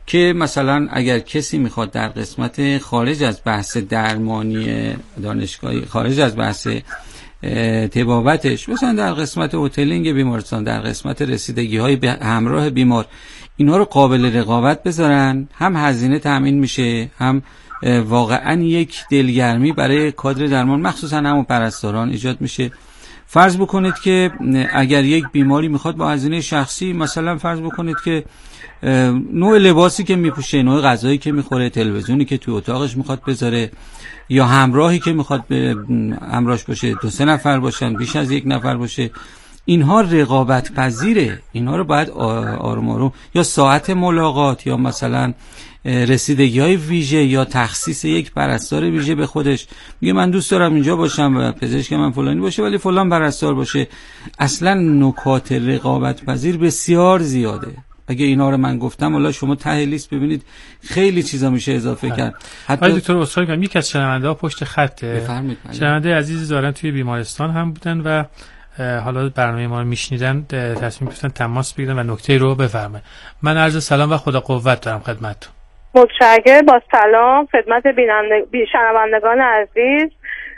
که مثلا اگر کسی میخواد در قسمت خارج از بحث درمانی دانشگاهی، خارج از بحث طبابتش، مثلا در قسمت هتلینگ بیمارستان، در قسمت رسیدگی های همراه بیمار، اینا رو قابل رقابت بذارن، هم هزینه تامین میشه، هم واقعا یک دلگرمی برای کادر درمان مخصوصا همون پرستاران ایجاد میشه. فرض بکنید که اگر یک بیماری میخواد با هزینه شخصی، مثلا فرض بکنید که نوع لباسی که میپوشه، نوع غذایی که میخوره، تلویزیونی که توی اتاقش میخواد بذاره، یا همراهی که میخواد همراهش باشه، 2-3 نفر باشن، بیش از 1 نفر باشه، اینها رقابت پذیره. اینها رو باید آروم آروم، یا ساعت ملاقات، یا مثلا رسیدگی های ویژه، یا تخصیص یک پرستار ویژه به خودش، میگه من دوست دارم اینجا باشم و پزشک من فلانی باشه ولی فلان پرستار باشه. اصلا نکات رقابت پذیر بسیار زیاده. اگه اینا رو من گفتم، حالا شما ته لیست ببینید خیلی چیزا میشه اضافه کرد. حتی دکتر اسرار کنم، یک از شنونده‌ها پشت خطه، شنونده عزیزی دارن توی بیمارستان هم بودن و حالا برنامه ما رو میشنیدن، تصمیم گرفتن تماس بگیرن و نکته رو بفرمایید. من عرض سلام و خدا قوت دارم خدمتتون. متشکرم. با سلام خدمت شنوندگان عزیز.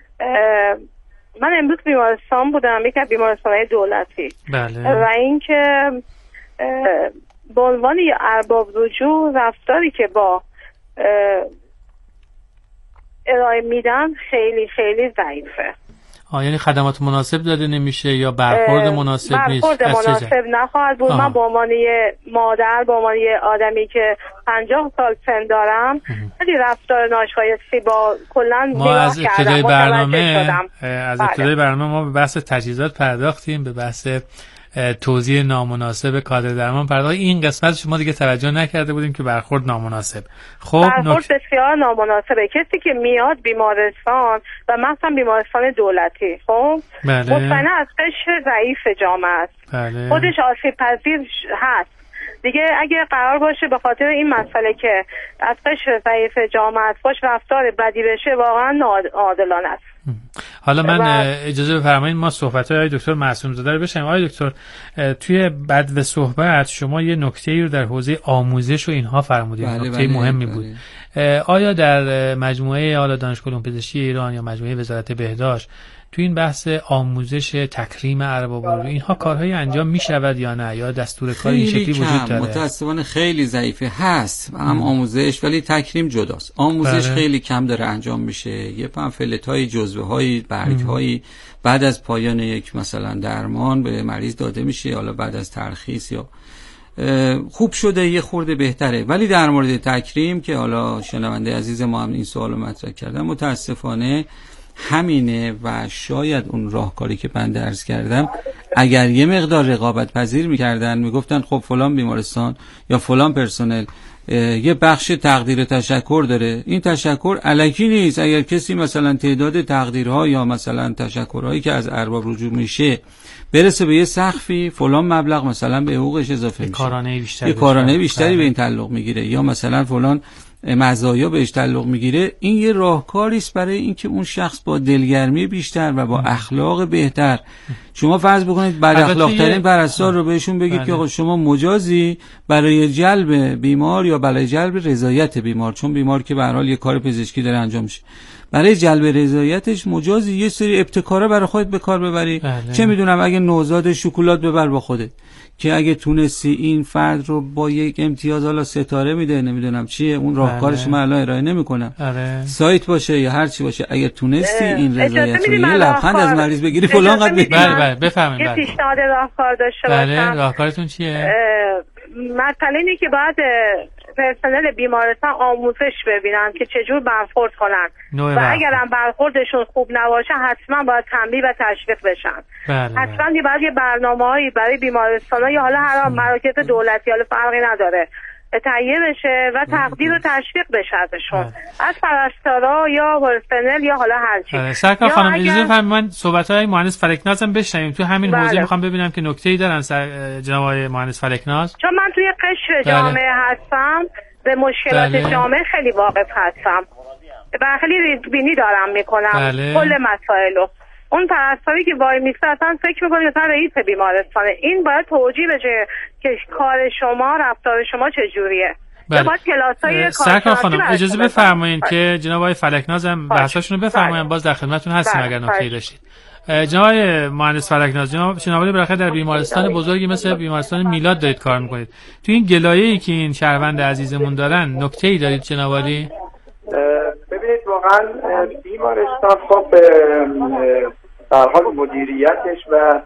من امروز بیمارستان بودم، یک از بیمارستان‌های دولتی. بله. و اینکه به عنوان ارباب رجوع رفتاری که با ارائه میدن خیلی خیلی ضعیفه. یعنی خدمات مناسب داده نمیشه یا برخورد مناسب نیست؟ برخورد مناسب نخواهد بود. من به عنوان مادر، به عنوان آدمی که 50 سال سن دارم، خیلی رفتار ناشایستی با کلا ما از ابتدای برنامه ما به بحث تجهیزات پرداختیم، به بحث توزیع نامناسب کادر درمان پرداختیم. این قسمت شما دیگه توجه نکرده بودیم که برخورد نامناسب. خب برخورد بسیار نامناسبه. کسی که میاد بیمارستان و مثلا بیمارستان دولتی، خب مطمئنا از قشر ضعیف جامعه است. بله. خودش آسیب پذیر هست دیگه. اگه قرار باشه به خاطر این مسئله که از قشر ضعیف جامعه است باش رفتار بدی بشه، واقعا ناعادلانه است. حالا من اجازه بفرمایید ما صحبت‌های آقای دکتر معصوم زاده رو بشنویم. آقای دکتر، توی بدو صحبت شما یه نکته‌ای رو در حوزه آموزش و اینها فرمودید. نکته مهمی بود. آیا در مجموعه حالا دانشگاه علوم پزشکی ایران یا مجموعه وزارت بهداشت تو این بحث آموزش تکریم ارباب رجوع اینها کارهایی انجام میشود یا نه، یا دستور کار این شکلی وجود داره؟ متأسفانه خیلی ضعیفه. هست هم آموزش ولی تکریم جداست. آموزش خیلی کم داره انجام میشه. یه پامفلت‌های، جزوه‌های، برگ‌هایی بعد از پایان یک مثلا درمان به مریض داده میشه، حالا بعد از ترخیص یا خوب شده یه خورده بهتره. ولی در مورد تکریم که حالا شنونده عزیز ما هم این سوالو مطرح کردن، متاسفانه همینه و شاید اون راهکاری که بنده عرض کردم اگر یه مقدار رقابت پذیر میکردن، میگفتن خب فلان بیمارستان یا فلان پرسنل یه بخش تقدیر تشکر داره، این تشکر الکی نیست. اگر کسی مثلا تعداد تقدیرها یا مثلا تشکرهایی که از ارباب رجوع میشه برسه به یه سقفی، فلان مبلغ مثلا به حقوقش اضافه میشه، یه کارانه بیشتری به این تعلق میگیره، یا مثلا فلان مزایا بهش تعلق میگیره. این یه راهکاری است برای اینکه اون شخص با دلگرمی بیشتر و با اخلاق بهتر، شما فرض بکنید بد اخلاق ترین پرستار رو بهشون بگید که آقا شما مجازی برای جلب بیمار یا برای جلب رضایت بیمار، چون بیمار که به هر حال یه کار پزشکی داره انجام میشه، برای جلب رضایتش مجازی یه سری ابتکارا برای خودت به کار ببری. چه میدونم اگه نوزاد شکلات ببر با خودت، که اگه تونستی این فرد رو با یک امتیاز حالا ستاره میده، نمیدونم چیه اون راهکارش، من الان ارائه نمیکنم، سایت باشه یا هر چی باشه، اگه تونستی این رضایت رو یه لبخند از مریض بگیری فلان قد بگیری. بله بفهمید. یه پیشنهاد راهکار داشته باشم. بله راهکارتون چیه؟ مثلا اینه که بعد پرسنل بیمارستان آموزش ببینن که چجور برخورد کنن و اگرم برخوردشون خوب نباشه حتما باید تنبیه و تشویق بشن. حتما باید یه برنامه‌هایی برای بیمارستان‌ها یا حالا هر مراکز دولتی، حالا فرقی نداره، تهیه بشه و تقدیر و تشویق بشه ازشون، از پرستارا یا پرسنل یا حالا هر چی. سرکار خانم اجازه بفرمایید من صحبت‌های مهندس فلکنازم بشنویم. تو همین حوزه میخوام ببینم که نکته‌ای دارن جناب آقای مهندس فلکناز، چون من توی قشر جامعه هستم، به مشکلات جامعه خیلی واقف هستم و خیلی ریزبینی دارم میکنم کل مسائلو. اون پرستاری که وای میسته اصلا فکر میکنه مثلا رئیس بیمارستانه. این باید توجیه بشه که کار شما، رفتار شما چجوریه. یا باید کلاس‌های سرکار خانم اجازه بفرمایید که جناب آقای فلکناز هم بحثاشون رو بفرمایید. باز در خدمتتون هستیم اگر نکته‌ای داشتید. جناب آقای مهندس فلکناز، جناب شنوایی بالاخره در بیمارستان بزرگی مثل بیمارستان میلاد دارید کار میکنید. تو این گلایه‌ای که این شهروند عزیزمون دارن نکته‌ای دارید جناب عالی؟ ببینید واقعا بیمارستان خب به هر حال مدیریتش و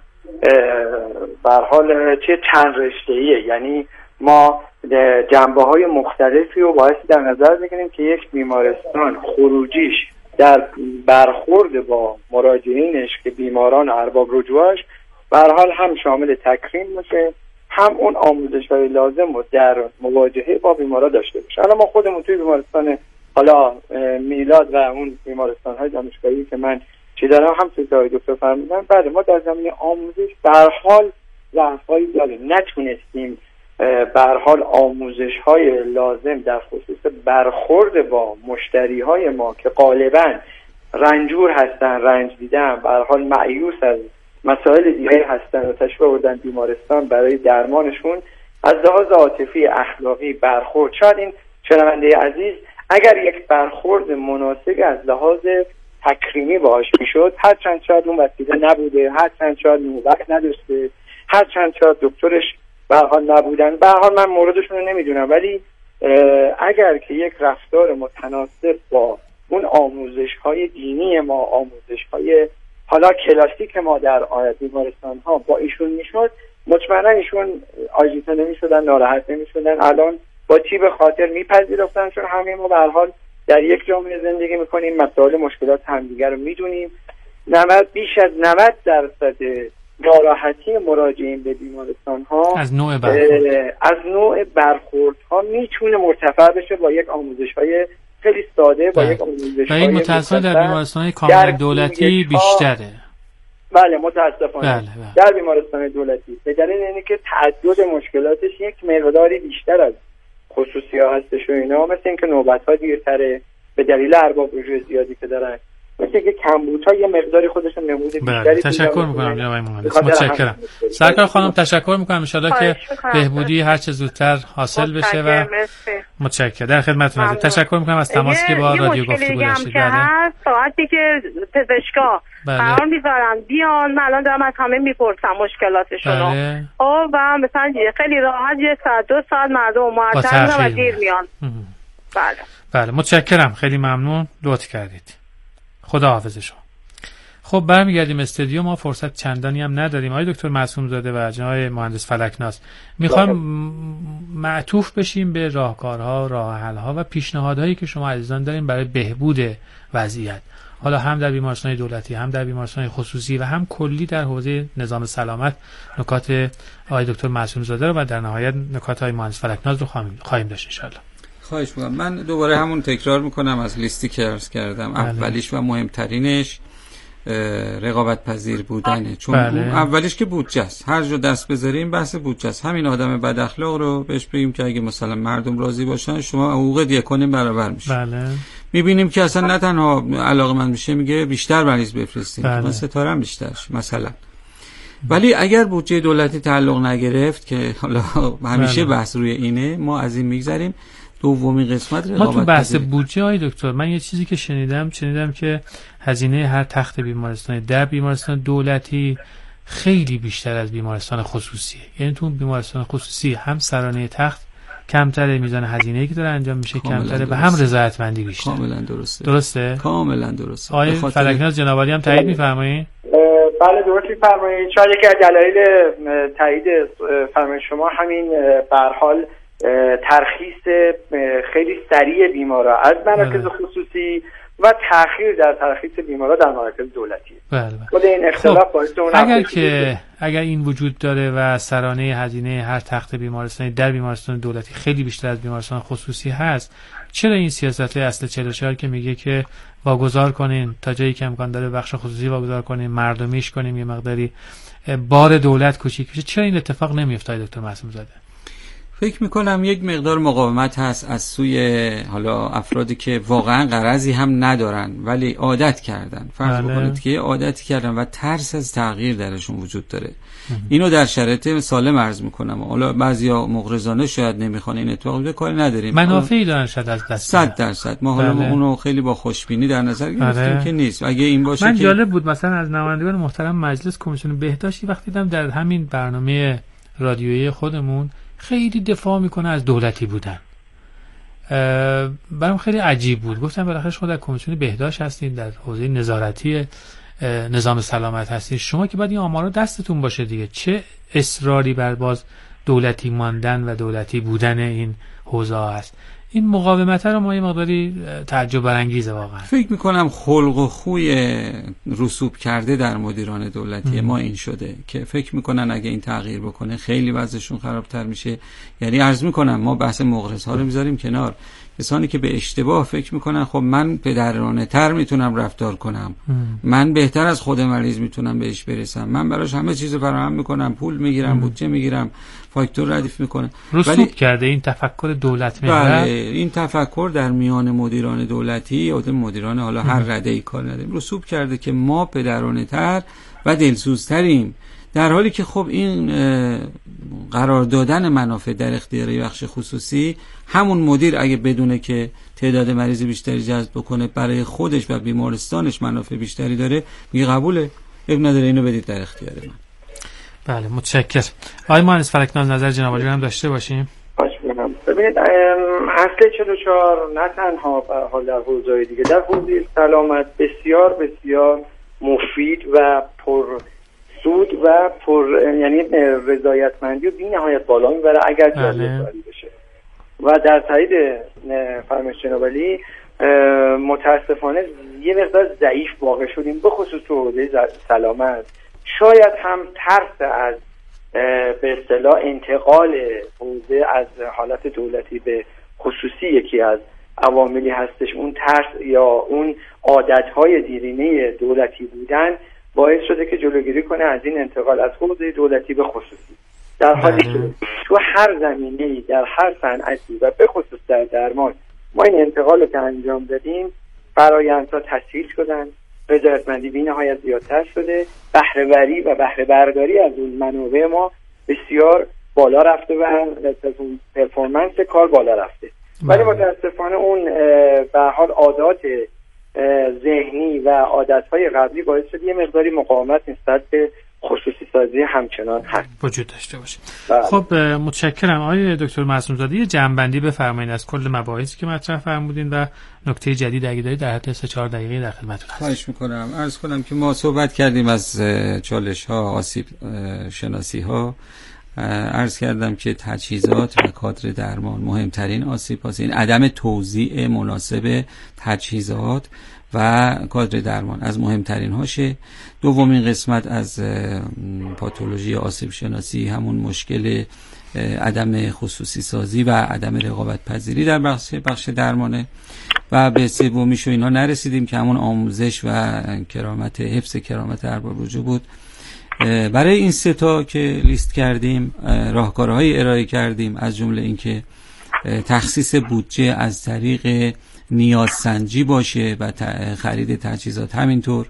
به هر حال چه چند رشته‌ایه، یعنی ما جنبه‌های مختلفی رو باید در نظر بگیریم که یک بیمارستان خروجیش در برخورد با مراجعینش که بیماران ارباب رجوعش به هر حال هم شامل تکریم باشه، هم اون آموزش‌های لازم رو در مواجهه با بیمارا داشته باشه. الان ما خودمون توی بیمارستان حالا میلاد و اون بیمارستان‌های دانشگاهی که من چی دارم هم توی دکتر فرمودن، بله ما در زمینه آموزش به هر حال ضعف‌هایی داریم، نتونستیم به هر حال آموزش‌های لازم در خصوص برخورد با مشتری‌های ما که غالباً رنجور هستن، رنج دیدن، به هر حال مایوس از مسائل دیگه هستن و تشریف آوردن بیمارستان برای درمانشون، از لحاظ عاطفی، اخلاقی برخورد. شاید این شنونده عزیز اگر یک برخورد مناسب از لحاظ تکریمی باهاش میشد، هرچند شاید اون وسیله نبوده، هرچند شاید نوبت نداشته، هرچند شاید دکترش به هر حال نبودن، به هر حال من موردشون رو نمیدونم، ولی اگر که یک رفتار متناسب با اون آموزش‌های دینی ما، آموزش‌های حالا کلاسیک ما در بیمارستان‌ها با ایشون میشد، مطمئنا ایشون آژیته نمی‌شدن، ناراحت نمی‌شدن، الان با طیب خاطر میپذیرفتن، چون همه ما به هر حال در یک جامعه زندگی میکنیم، مسائل مشکلات همدیگر رو میدونیم. بیش از 90% ناراحتی مراجعین به بیمارستان ها از نوع برخورد ها میتونه مرتفع بشه با یک آموزش های خیلی ساده، با یک آموزش های متأسفانه در بیمارستان های کاملا دولتی بیشتره. بله متاسفانه در بیمارستان دولتی به دلیل اینکه تعدد مشکلاتش یک مقداری بیشتر از خصوصی ها هستش و اینا، مثل اینکه نوبت ها دیرتره به دلیل ارباب رجوع زیادی که دارن، مثل اینکه کمبودها یه مقداری خودشون نمود بیشتری. تشکر میکنم جناب مهندس، متشکرم. سرکار خانم تشکر میکنم، ان شاءالله که بهبودی هر چه زودتر حاصل بشه و متشکرم. در خدمتتون هستم. تشکر میکنم از تماسی که با رادیو گفتگو داشتید. ساعتی که پزشکا قرار میذارن بیان، من الان دارم از همه میپرسم مشکلاتشونو و مثلا خیلی راحت 1 ساعت 2 ساعت مردم معطل و دیر میان. بله متشکرم، خیلی ممنون، لطف کردید. خدا حافظ شما. خب برمیگردیم استودیو، ما فرصت چندانی هم نداریم. آقای دکتر معصوم زاده و جناب مهندس فلکناز میخوام معطوف بشیم به راهکارها، راه حل‌ها و پیشنهادهایی که شما عزیزان دارین برای بهبود وضعیت، حالا هم در بیمارستان دولتی، هم در بیمارستان خصوصی و هم کلی در حوزه نظام سلامت. نکات آقای دکتر معصوم زاده رو و در نهایت نکات آقای مهندس فلکناز رو خواهیم داشت ان شاء الله. خواهش می‌کنم. من دوباره همون تکرار میکنم از لیستی که عرض کردم. اولیش و مهمترینش رقابت پذیر بودنه، چون اولیش که بودجه است. هر جا دست بذاریم بحث بودجه است. همین آدم بد اخلاق رو بهش بگیم که اگه مثلا مردم راضی باشن شما حقوق دیگه برابر میشه. میبینیم که اصلا نه تنها علاقه‌مند میشه، میگه بیشتر مریض بفرستیم، من ستاره هم بیشتر مثلا. ولی اگر بودجه دولتی تعلق نگرفت که حالا همیشه بحث روی اینه، ما از این میگذریم. دومین قسمت ما تو بحث بودجه های دکتر، من یه چیزی که شنیدم که هزینه هر تخت بیمارستان در بیمارستان دولتی خیلی بیشتر از بیمارستان خصوصیه. یعنی تو بیمارستان خصوصی هم سرانه تخت کمتره، میزان هزینه‌ای که داره انجام میشه کمتره و هم رضایتمندی بیشتر. کاملا درسته؟ کاملا درسته. آقای فلکناز جناب عالی هم تایید می‌فرمایید؟ بله درست می‌فرمایید. شاید یکی از دلایل تایید فرمان شما همین به هر حال ترخیص خیلی سریع بیمارا از مراکز خصوصی و تأخیر در ترخیص بیمارا در مراکز دولتی. خود این اختلاف باعث اون اگر این وجود داره و سرانه هزینه هر تخت بیمارستانی در بیمارستان دولتی خیلی بیشتر از بیمارستان خصوصی هست، چرا این سیاست اصل 44 که میگه که واگذار کنین تا جایی که امکان داره بخش خصوصی واگذار کنین، مردمیش کنیم، یه مقداری بار دولت کوچیک بشه، چرا این اتفاق نمیفته دکتر معصوم زاده؟ فکر میکنم یک مقدار مقاومت هست از سوی حالا افرادی که واقعا غرضی هم ندارن ولی عادت کردن. فرض بکنید که عادتی کردن و ترس از تغییر درشون وجود داره. اینو در شرایط سالم عرض میکنم. حالا بعضیا مغرضانه شاید نمیخوان این اتفاق بیفته، کاری نداریم. منافعی دارن شاید از دست 100%. ما حالا اونو خیلی با خوشبینی در نظر گرفتیم که نیست. اگه این باشه من که جالب بود مثلا از نمایندگان محترم مجلس کمیسیون بهداشتی وقتی دیدم در همین برنامه رادیویی خودمون خیلی دفاع میکنه از دولتی بودن. برام خیلی عجیب بود. گفتم بالاخره شما در کمیسیون بهداشت هستید، در حوزه نظارتی نظام سلامت هستید، شما که باید این آمارا دستتون باشه دیگه. چه اصراری بر باز دولتی ماندن و دولتی بودن این حوزه هست؟ این مقاومت رو ما یه مقداری تعجب برانگیزه واقعا. فکر میکنم خلق و خوی رسوب کرده در مدیران دولتی ما این شده که فکر میکنن اگه این تغییر بکنه خیلی وضعشون خرابتر میشه. یعنی عرض میکنم ما بحث مغرض ها رو میذاریم کنار، کسانی که به اشتباه فکر میکنن خب من پدرانه تر میتونم رفتار کنم، من بهتر از خود مریض میتونم بهش برسم، من براش همه چیز فراهم میکنم، پول میگیرم، بودجه میگیرم، فاکتور ردیف میکنه. رسوب کرده این تفکر دولت محور. بله، این تفکر در میان مدیران دولتی یا مدیران حالا هر رده‌ای کار نداریم، رسوب کرده که ما پدرانه تر و دلسوزتریم، در حالی که خب این قرار دادن منافع در اختیار بخش خصوصی، همون مدیر اگه بدونه که تعداد مریض بیشتری جذب بکنه برای خودش و بیمارستانش منافع بیشتری داره، میگه قبوله، اب نداره، اینو بدید در اختیار من. بله متشکرم. آقای مهندس فلکنال نظر جناب عالی هم داشته باشیم. ببینید اصل 44 نه تنها حال در حوزه‌های دیگه، در حوزه سلامت بسیار بسیار مفید و پر سود و یعنی رضایتمندی و بی‌نهایت بالا میبره اگر جاری بشه. و در تایید فرمایش جناب عالی متاسفانه یه مقدار ضعیف واقع شدیم، به خصوص تو حوزه سلامت. شاید هم ترس از به اصطلاح انتقال حوزه از حالت دولتی به خصوصی یکی از عواملی هستش. اون ترس یا اون عادتهای دیرینه دولتی بودن باعث شده که جلوگیری کنه از این انتقال از حوزه دولتی به خصوصی، در حالی که تو هر زمینه‌ای در هر صنعتی و به خصوص در درمان ما این انتقال رو که انجام دادیم فرآیندها تسهیل شدن، رضایتمندی بی‌نهایت زیادتر شده، بهره‌وری و بهره برداری از اون منابع ما بسیار بالا رفته و اون پرفورمنس کار بالا رفته. ولی متاسفانه اون به حال عادات ذهنی و عادت‌های قبلی باعث شد یه مقداری مقاومت نسبت به خصوصی سازی همچنان هست وجود داشته باشه. خب متشکرم. آقای دکتر معصوم زاده یه جمع‌بندی بفرمایید از کل مباحثی که مطرح فرمودین و نکته جدید اگه دارید در حد 3-4 دقیقه در خدمتتون هستم. خواهش می‌کنم. عرض کنم که ما صحبت کردیم از چالش‌ها، آسیب شناسی‌ها. عرض کردم که تجهیزات و کادر درمان مهمترین آسیب هست. این عدم توزیع مناسب تجهیزات و کادر درمان از مهمترین هاشه. دومین قسمت از پاتولوژی آسیب شناسی همون مشکل عدم خصوصی سازی و عدم رقابت پذیری در بخش درمانه. و به سومیش و اینا نرسیدیم که همون آموزش و حفظ کرامت ارباب رجوع بود. برای این سه تا که لیست کردیم راهکارهای ارائه کردیم، از جمله اینکه تخصیص بودجه از طریق نیازسنجی باشه و خرید تجهیزات همینطور،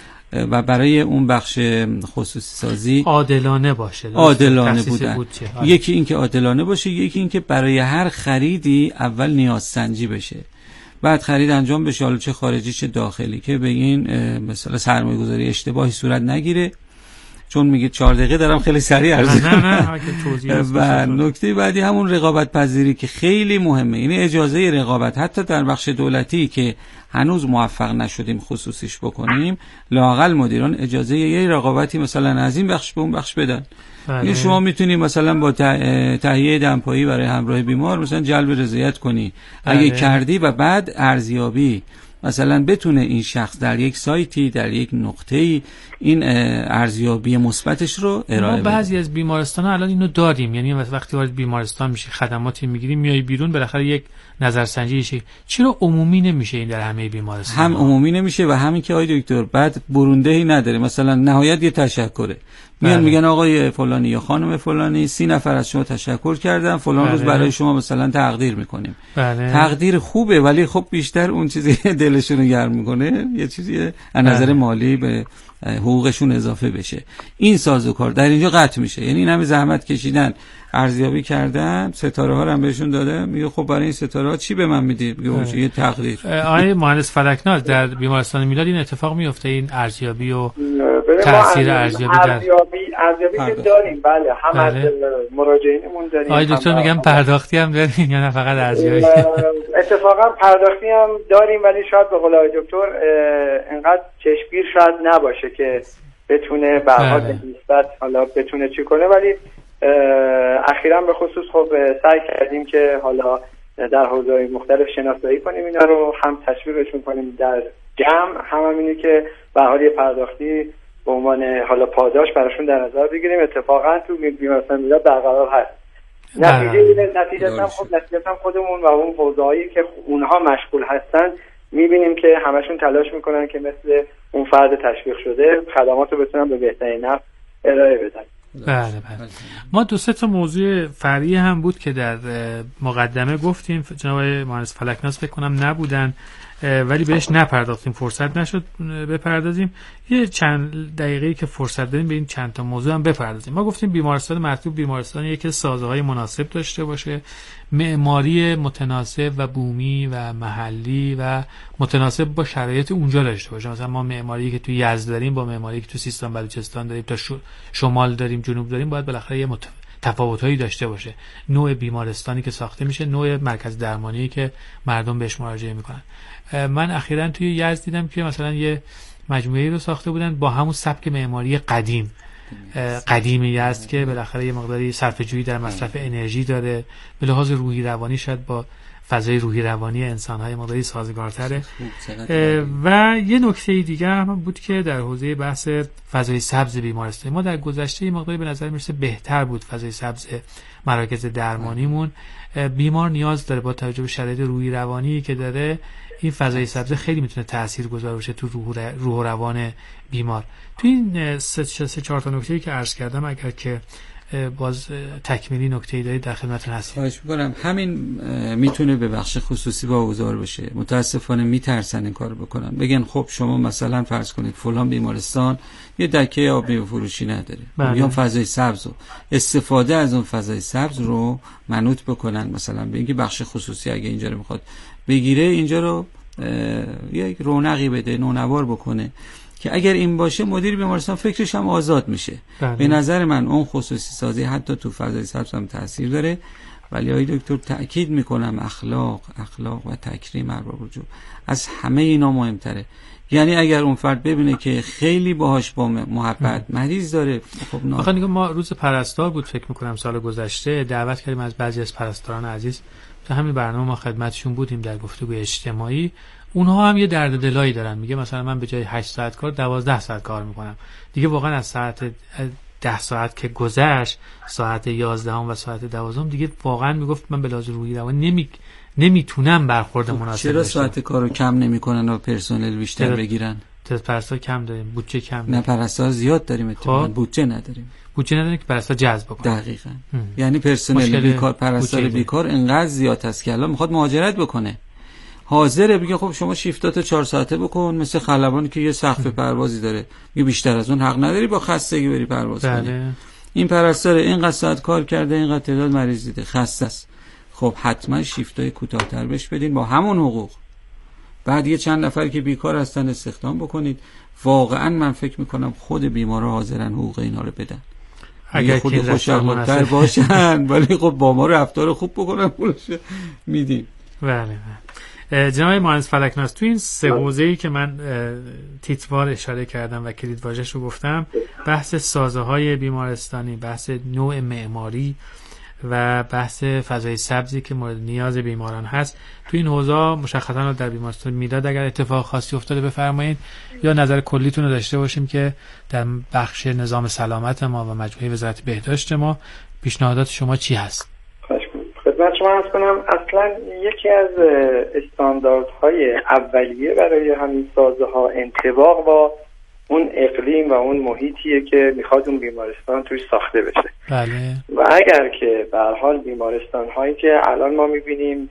و برای اون بخش خصوصی سازی عادلانه باشه، عادلانه بودن. یکی اینکه عادلانه باشه، یکی اینکه برای هر خریدی اول نیازسنجی بشه، بعد خرید انجام بشه، حالا چه خارجی چه داخلی، که به این مثلا سرمایه گذاری اشتباهی صورت نگیره. چون میگه 4 دقیقه دارم خیلی سریع عرض کنم. و نکته بعدی همون رقابت پذیری که خیلی مهمه، یعنی اجازه رقابت حتی در بخش دولتی که هنوز موفق نشدیم خصوصیش بکنیم، لااقل مدیران اجازه یه رقابتی مثلا از این بخش به اون بخش بدن. یعنی شما میتونی مثلا با تهیه دمپایی برای همراه بیمار مثلا جلب رضایت کنی اگه کردی، و بعد ارزیابی مثلا بتونه این شخص در یک سایتی در یک نقطه‌ای این ارزیابی مثبتش رو ارائه بده. بعضی از بیمارستان‌ها الان اینو داریم، یعنی وقتی وارد بیمارستان میشی خدماتی میگیری میای بیرون بالاخره یک نظرسنجی شه. چرا عمومی نمیشه این در همه بیمارستان؟ هم عمومی نمیشه و همین که آقای دکتر بعد بروندهی نداره، مثلا نهایت یه تشکره، میان میگن آقای فلانی یا خانم فلانی 30 نفر از شما تشکر کردن، فلان روز برای شما مثلا تقدیر میکنیم. تقدیر خوبه، ولی خب بیشتر اون چیزی دلشون رو گرم میکنه یه چیزی از نظر مالی به حقوقشون اضافه بشه. این سازوکار در اینجا قطع میشه. یعنی این همه زحمت کشیدن، ارزیابی کردن، ستاره ها رو هم بهشون داده، میگه خب برای این ستاره ها چی به من میدی؟ میگه یه تقدیر. آقای مهندس فلکناز، در بیمارستان میلاد این اتفاق میفته، این ارزیابی و تاثیر ارزیابی که داریم، بله، هم از مراجعینمون داریم. آقای دکتر میگم پرداختی هم داریم یا نه فقط ارزیابی؟ اتفاقا پرداختی هم داریم، ولی شاید به قول آقای دکتر انقدر چشمگیر شاید نباشه که بتونه به هر حال نسبت حالا بتونه چی کنه، ولی اخیراً به خصوص خب سعی کردیم که حالا در حوزه‌های مختلف شناسایی کنیم اینا رو، هم تشویقشون کنیم در جمع، هم اینه که به هر حال یه پرداختی به عنوان حالا پاداش براشون در نظر بگیریم. اتفاقا تو بیمارستان میلاد برقرار هست. نتیجه هم خودمون و اون حوزه‌هایی که اونها مشغول هستن میبینیم که همشون تلاش میکنن که مثل اون فرد تشویق شده خدمات رو بتونن به بهترین نحو ارائه بدن. بله. ما 2-3 تا موضوع فرعی هم بود که در مقدمه گفتیم، جناب مهندس فلکناز فکر کنم نبودن ولی بهش نپرداختیم، فرصت نشد بپردازیم. یه چند دقیقه‌ای که فرصت داریم به این چند تا موضوع هم بپردازیم. ما گفتیم بیمارستان مرطوب بیمارستانیه که سازه‌های مناسب داشته باشه، معماری متناسب و بومی و محلی و متناسب با شرایط اونجا داشته باشه. مثلا ما معماری که تو یزد داریم با معماری که تو سیستان بلوچستان داریم، تا شمال داریم، جنوب داریم، باید بالاخره یه تفاوت‌هایی داشته باشه. نوع بیمارستانی که ساخته میشه، نوع مرکز درمانی که مردم بهش مراجعه میکنن. من اخیراً توی یزد دیدم که مثلا یه مجموعه‌ای رو ساخته بودن با همون سبک معماری قدیمی یزد که بالاخره یه مقداری صرفه‌جویی در مصرف انرژی داره، به لحاظ روحی روانی شاید با فضای روحی روانی انسان‌های مقداری سازگارتره. و یه نکته دیگه هم بود که در حوزه بحث فضای سبز بیمارستان ما در گذشته یه مقداری به نظر میرسه بهتر بود فضای سبز مراکز درمانیمون. بیمار نیاز داره با توجه به شرایط روحی روانی که داره، این فضای سبز خیلی میتونه تاثیرگذار باشه تو روح و روان بیمار. تو این 3-4 تا نکته‌ای که عرض کردم اگر که باز تکمیلی نکته‌ای دارید در خدمتتون هستم. خواهش می‌کنم. همین میتونه به بخش خصوصی واگذار بشه. متاسفانه میترسن این کارو بکنن، بگن خب شما مثلا فرض کنید فلان بیمارستان یه دکه آب میوه فروشی نداره، یا فضای سبز رو استفاده از اون فضای سبز رو منوط بکنن، مثلا به اینکه بخش خصوصی اگه اینجا رو میخواد بگیره اینجا رو یک رونقی بده، نونوار بکنه، که اگر این باشه مدیر بیمارستان فکرش هم آزاد میشه. به نظر من اون خصوصی سازی حتی تو فضای سبز هم تاثیر داره. ولی آقای دکتر تأکید میکنم اخلاق و تکریم ارباب رجوع از همه اینا مهمتره. یعنی اگر اون فرد ببینه که خیلی باهاش با محبت مریض داره، خب آخه ما روز پرستار بود فکر میکنم سال گذشته، دعوت کردیم از بعضی از پرستاران عزیز تو همین برنامه ما خدمتشون بودیم در گفتگوی اجتماعی. اونها هم یه درد دلایی دارن، میگه مثلا من به جای 8 ساعت کار 12 ساعت کار میکنم دیگه، واقعا از ساعت 10 ساعت که گذشت، ساعت 11 و ساعت 12 دیگه واقعا میگفت من به لحاظ روحی روانی نمیتونم برخورد مناسب. چرا ساعت کارو کم نمیکنن و پرسنل بیشتر بگیرن؟ پرستار کم داریم، بودجه کم داریم. نه پرستار زیاد داریم، اتفاقا بودجه نداریم. بودجه نداریم که پرستار جذب کنه. دقیقاً. یعنی پرسنل بیکار، پرستار بیکار انقدر زیاد است که الان میخواد مهاجرت بکنه، حاضره بگه خب شما شیفتات 4 ساعته بکن، مثل خلبانی که یه سقف پروازی داره، میگه بیشتر از اون حق نداری با خستگی بری پرواز کنی. این پرستار اینقدر ساعت کار کرده، اینقدر تعداد مریض دیده، خسته است. خب حتما شیفتای کوتاه‌تر بهش بدین با همون حقوق. بعد یه چند نفر که بیکار هستن استخدام بکنید. واقعا من فکر میکنم خود بیمارا حاضرن حقوق اینا رو بدن. اگه خود خوش‌اخلاق‌تر باشن، ولی خب با ما رفتار خوب بکنن پولش میدیم. بله. جناب مهندس فلکناز، تو این 3 حوزه‌ای که من تیتروار اشاره کردم و کلیدواژه‌اش رو گفتم، بحث سازه‌های بیمارستانی، بحث نوع معماری و بحث فضای سبزی که مورد نیاز بیماران هست، تو این حوزه مشخصا در بیمارستان میلاد اگر اتفاق خاصی افتاده بفرمایید، یا نظر کلیتون رو داشته باشیم که در بخش نظام سلامت ما و مجموعه وزارت بهداشت ما پیشنهادات شما چی هست؟ خدمت شما عرض کنم اصلا یکی از استانداردهای اولیه برای همین سازه‌ها انطباق با اون اقلیم و اون محیطیه که میخواد اون بیمارستان توش ساخته بشه. بله. و اگر که به هر حال بیمارستان هایی که الان ما میبینیم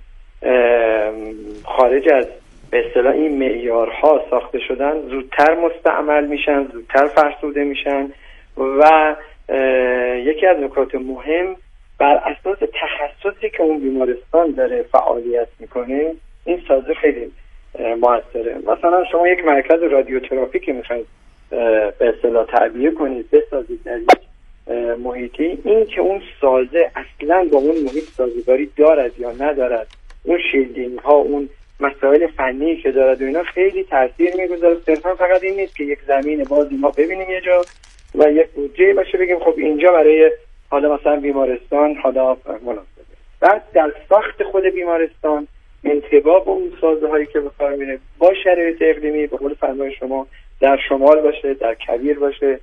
خارج از به اصطلاح این معیارها ساخته شدن، زودتر مستعمل میشن، زودتر فرسوده میشن و یکی از نکات مهم بر اساس تخصصی که اون بیمارستان داره فعالیت میکنه این سازه خیلی موثره. مثلا شما یک مرکز رادیوتراپی که میخواید به اصطلاح تعبیه کنید بسازید در یک محیطی، این که اون سازه اصلا با اون محیط سازگاری دارد یا ندارد، اون شیلدینگ ها، اون مسائل فنی که دارد و اینا خیلی تاثیر میگذاره. صرفا فقط این نیست که یک زمین بازی ما ببینیم یه جا و یک بودجه باشه بگیم خب اینجا برای حالا مثلا بیمارستان حالا مناسبه. بعد در ساخت خود بیمارستان انتباه با اون سازه هایی که به کار میره با شرایط اقلیمی به قول فرمای شما در شمال باشه، در کویر باشه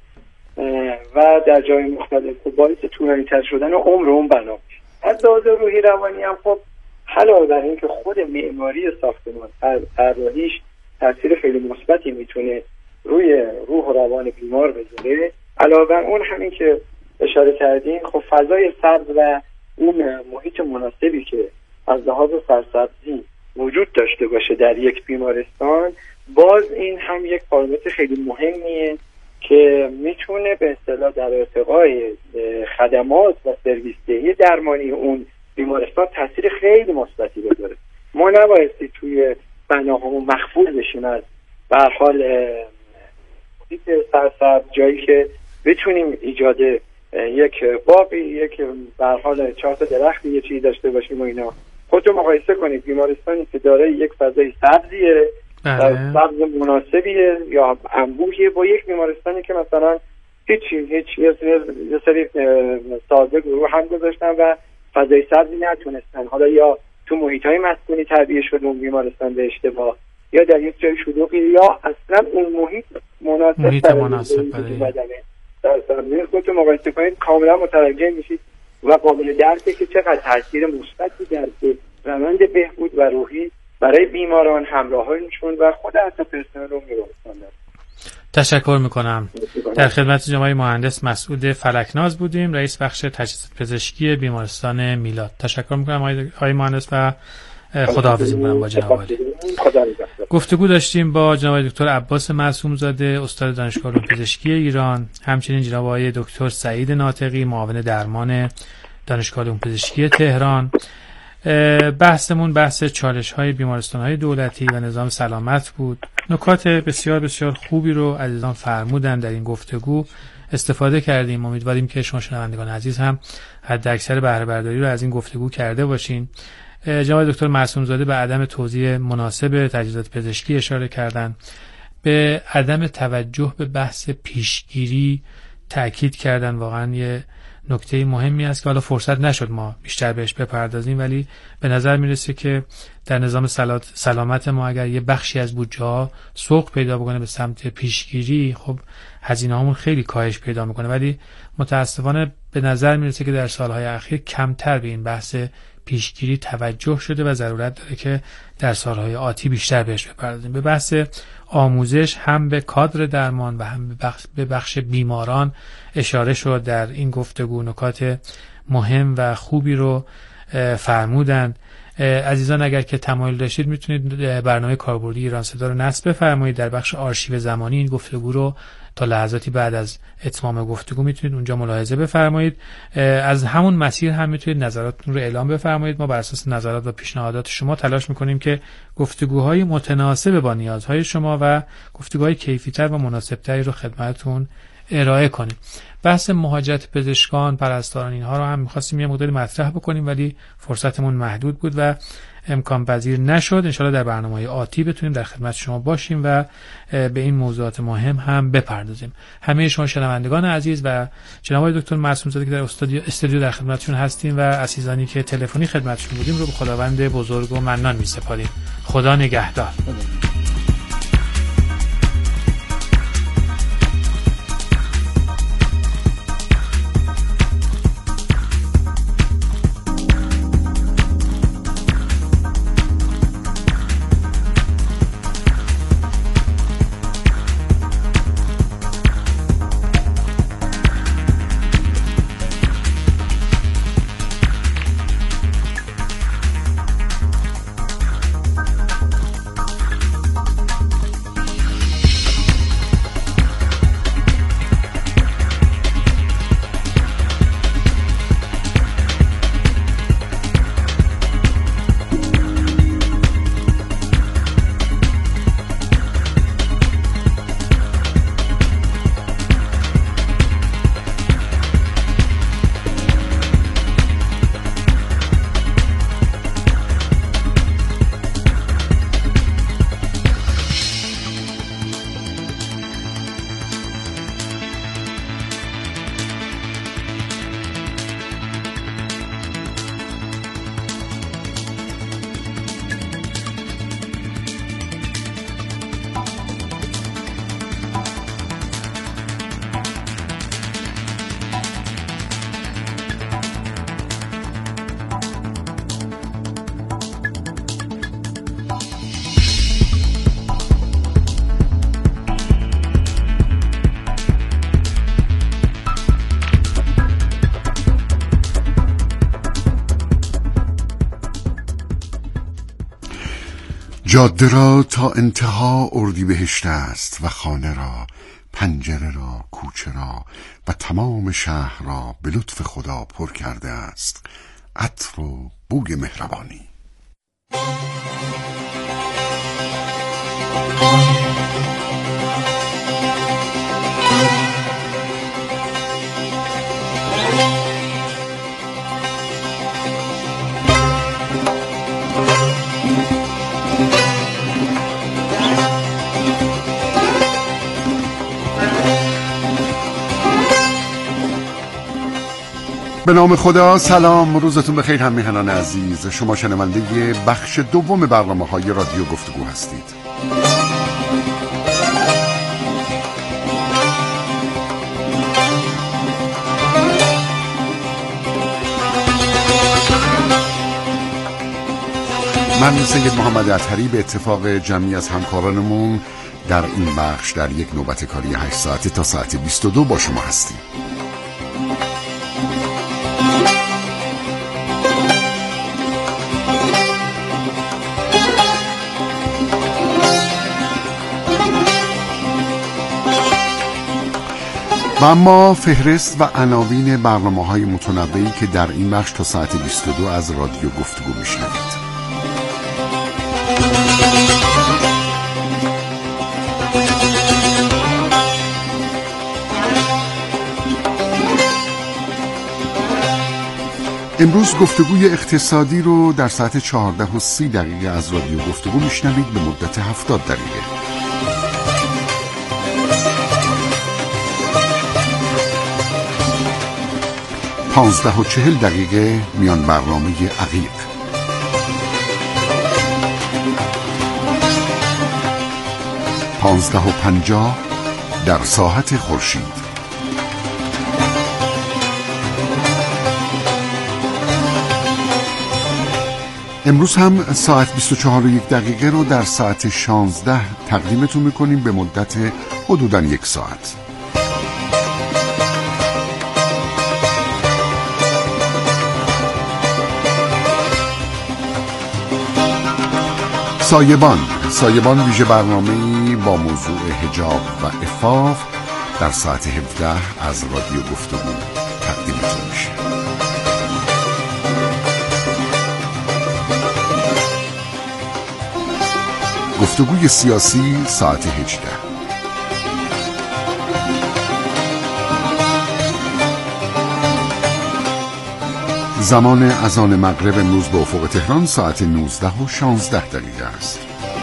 و در جای مختلف که باعث طولانی‌تر شدن و عمر اون بنا میشه. از لحاظ روحی روانی هم خب علاوه بر این که خود معماری ساختمان طراحیش تاثیر خیلی مثبتی میتونه روی روح و روان بیمار بذاره، علاوه بر اون همین که اشاره کردین خب فضای سبز و اون محیط مناسبی که از لحاظ سرسبزی وجود داشته باشه در یک بیمارستان، باز این هم یک پارامتر خیلی مهمیه که میتونه به اصطلاح در ارتقای خدمات و سرویس دهی درمانی اون بیمارستان تاثیر خیلی مثبتی بذاره. ما نبایستی توی بناهامون مخفول بشیم از به هر حال محیط سرسبز، جایی که بتونیم ایجاد یک باغی، یک به هر حال 4 تا درخت یه چیزی داشته باشیم و اینا. خودتون مقایسه کنید بیمارستانی که داره یک فضای سبزیه، سبز مناسبیه یا انبوهیه، با یک بیمارستانی که مثلا هیچ یه سری سازه گروه هم گذاشتن و فضای سبزی نتونستن، حالا یا تو محیط‌های مسکونی تعبیه شده اون بیمارستان به اشتباه، یا در یک جای شلوغی، یا اصلا اون محیط مناسب برای بدنه. در سبزی خودتون مقایسه کنید کاملا متوجه میشید و قابل درکه که چقدر تاثیر مثبتی در روند بهبود و روحی برای بیماران، همراهانشون و خود اصلا پرسنل رو بیمارستان داره. تشکر میکنم. در خدمت جناب مهندس مسعود فلکناز بودیم، رئیس بخش تجهیزات پزشکی بیمارستان میلاد. تشکر میکنم آقای مهندس و خداحافظی میکنم با جناب عالی. گفتگو داشتیم با جناب دکتر عباس معصوم زاده، استاد دانشگاه علوم پزشکی ایران، همچنین جناب آقای دکتر سعید ناطقی، معاون درمان دانشگاه علوم پزشکی تهران. بحثمون بحث چالش‌های بیمارستان‌های دولتی و نظام سلامت بود. نکات بسیار بسیار خوبی رو عزیزان فرمودن در این گفتگو، استفاده کردیم. امیدواریم که شما شنوندگان عزیز هم حداکثر بهره برداری رو از این گفتگو کرده باشین. جناب دکتر معصوم زاده به عدم توزیع مناسب تجهیزات پزشکی اشاره کردن، به عدم توجه به بحث پیشگیری تأکید کردن. واقعا یه نکته مهمی است که حالا فرصت نشد ما بیشتر بهش بپردازیم، ولی به نظر میرسه که در نظام سلامت ما اگر یه بخشی از بودجه ها سوق پیدا بکنه به سمت پیشگیری، خب هزینه هامون خیلی کاهش پیدا میکنه. ولی متاسفانه به نظر میرسه که در سالهای اخیر کمتر به این بحث پیشگیری توجه شده و ضرورت داره که در سالهای آتی بیشتر بهش بپردازیم. به بحث آموزش هم به کادر درمان و هم به بخش بیماران اشاره شد در این گفتگو. نکات مهم و خوبی رو فرمودند. عزیزان اگر که تمایل داشتید میتونید برنامه کاربردی ایران صدا رو نصب بفرمایید. در بخش آرشیو زمانی این گفتگو رو تا لحظاتی بعد از اتمام گفتگو میتونید اونجا ملاحظه بفرمایید. از همون مسیر هم میتونید نظراتتون رو اعلام بفرمایید. ما بر اساس نظرات و پیشنهادات شما تلاش میکنیم که گفتگوهای متناسب با نیازهای شما و گفتگوهای کیفی‌تر و مناسب‌تری رو خدمتتون ارائه کنیم. بحث مهاجرت پزشکان، پرستاران، اینها رو هم می‌خواستیم یه مقداری مطرح بکنیم ولی فرصتمون محدود بود و امکان پذیر نشد. انشالله در برنامه‌های آتی بتونیم در خدمت شما باشیم و به این موضوعات مهم هم بپردازیم. همه شما شنوندگان عزیز و جناب دکتر معصوم زاده که در استودیو در خدمتشون هستیم و عزیزانی که تلفنی خدمتشون بودیم رو به خداوند بزرگ و منان می‌سپاریم. خدا نگهدار. جاده را تا انتها اردیبهشت است و خانه را، پنجره را، کوچه را و تمام شهر را به لطف خدا پر کرده است عطر و بوی مهربانی. به نام خدا. سلام، روزتون بخیر هم میهنان عزیز. شما شنونده بخش دوم برنامه‌های رادیو گفتگو هستید. من سید محمد اطهری به اتفاق جمعی از همکارانمون در این بخش در یک نوبت کاری 8 ساعته تا ساعت 22 با شما هستیم. و اما فهرست و عناوین برنامه‌های متنوعی که در این بخش تا ساعت 22 از رادیو گفتگو میشنوید. امروز گفتگوی اقتصادی رو در ساعت 14:30 از رادیو گفتگو میشنوید به مدت 70 دقیقه. و 15:40 میان برنامه عقیق. 15:50 در ساعت خورشید. امروز هم ساعت 24:01 رو در ساعت 16 تقدیمتون میکنیم به مدت حدوداً 1 ساعت. سایبان ویژه برنامه‌ای با موضوع حجاب و عفاف در ساعت 17 از رادیو گفتگو تقدیمتون میشه. گفتگوی سیاسی ساعت 18. زمان اذان مغرب امروز به افق تهران ساعت 19:16 است.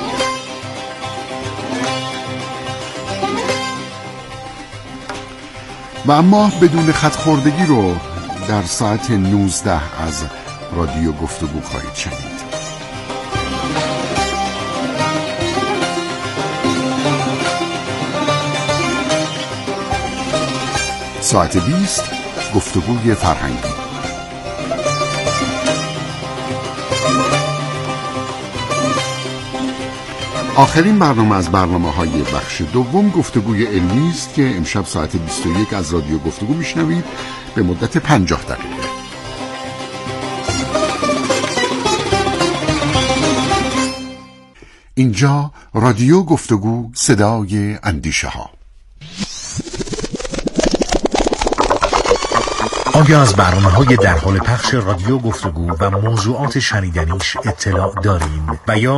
و اما بدون خط خوردگی رو در ساعت 19 از رادیو گفتگو خواهید شنید. ساعت 20 گفتگوی فرهنگی. آخرین برنامه از برنامه‌های بخش دوم گفتگوی علمی است که امشب ساعت 21 از رادیو گفتگو میشنوید به مدت 50 دقیقه. اینجا رادیو گفتگو، صدای اندیشه ها. آیا از برنامه‌های در حال پخش رادیو گفتگو و موضوعات شنیدنیش اطلاع دارین و یا